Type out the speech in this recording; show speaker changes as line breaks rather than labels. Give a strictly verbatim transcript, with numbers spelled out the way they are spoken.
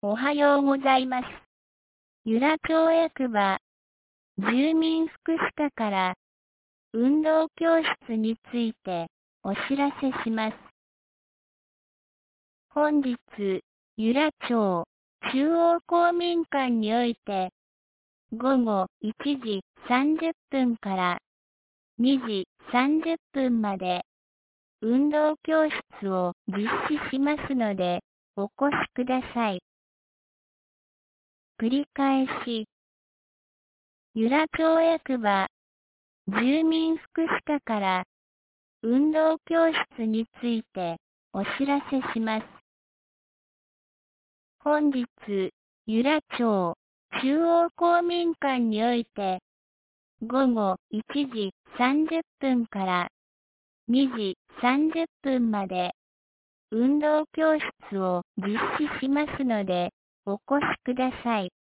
おはようございます。由良町役場、住民福祉課から、運動教室について、お知らせします。本日、由良町、中央公民館において、午後いちじさんじゅっぷんからにじさんじゅっぷんまで、運動教室を実施しますので、お越しください。繰り返し、由良町役場、住民福祉課から、運動教室について、お知らせします。本日、由良町、中央公民館において、午後いちじさんじゅっぷんからにじさんじゅっぷんまで、運動教室を実施しますので、お越しください。